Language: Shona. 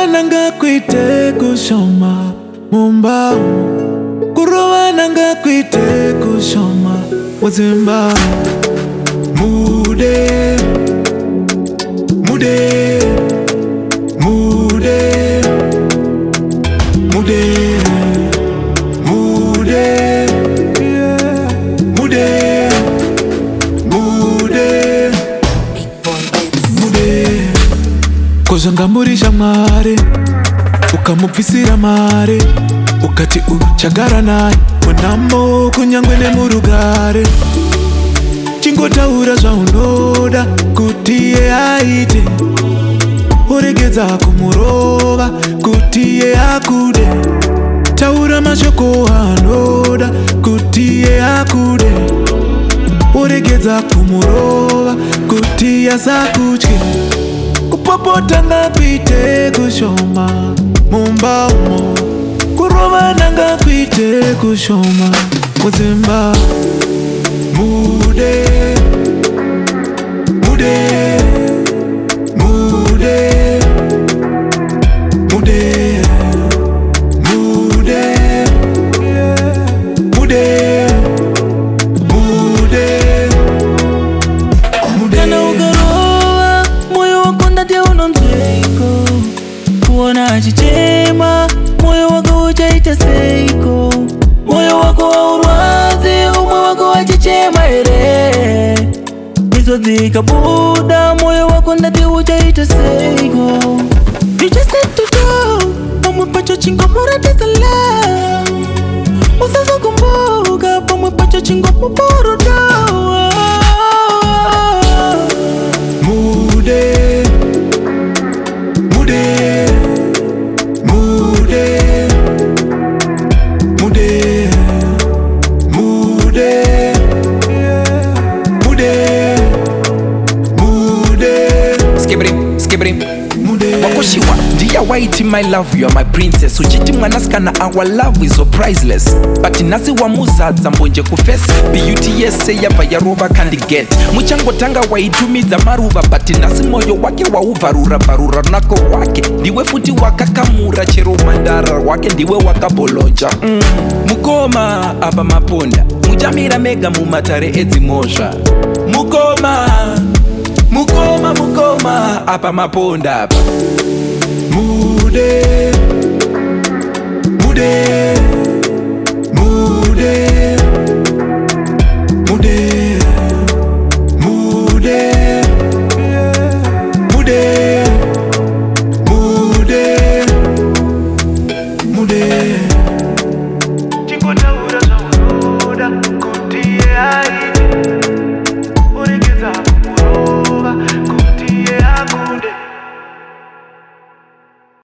nanga kwite kushoma mumba kurova nanga kwite kushoma wazimba mude mude mude mude mude yeah. Mude mude mude kozangamurisha mware ukamupfisira mare ukati uchagara naye munamo kunyangwe nemurugare chingotaura zvaunoda kuti iye aite uregedza kumurova kuti iye akude taura mashoko anoda kuti iye akude uregedza kumurova kuti iye asakutye kupopota ngakuite kushoma mumba umo kurova nanga kuite kushoma kudzimba mude mude mude mude mude yeah. Mude mude mude kana ukarova moyo wako ndati unomzweko kuona achichema moyo wako uchaita seiko moyo wako waurwadzi umwe wako wachichema ere misodzi ikabuda moyo wako ndati uchaita seiko you just need to go pamwe pacho chingomuratidza love usazokumbuka pamwe pacho chingomuporodawa mude mude mude mude mude yeah. Mude mude skibrim mude wakoshiwa ndiya waiti my love you are my princess uchiti mwanasikana our love is so priceless but nasi wamuzadza mbonje kufesi beauty yese yabva yarova candiget muchangotanga waitumidza maruva but nasi moyo wake wauvharura runako rwake ndiwe futi wakakamura chero mandara rwake ndiwe wakaboloja mukoma apa maponda muchamira mega mumatare edzimozva mukoma mukoma mukoma apa maponda apa mude mude mude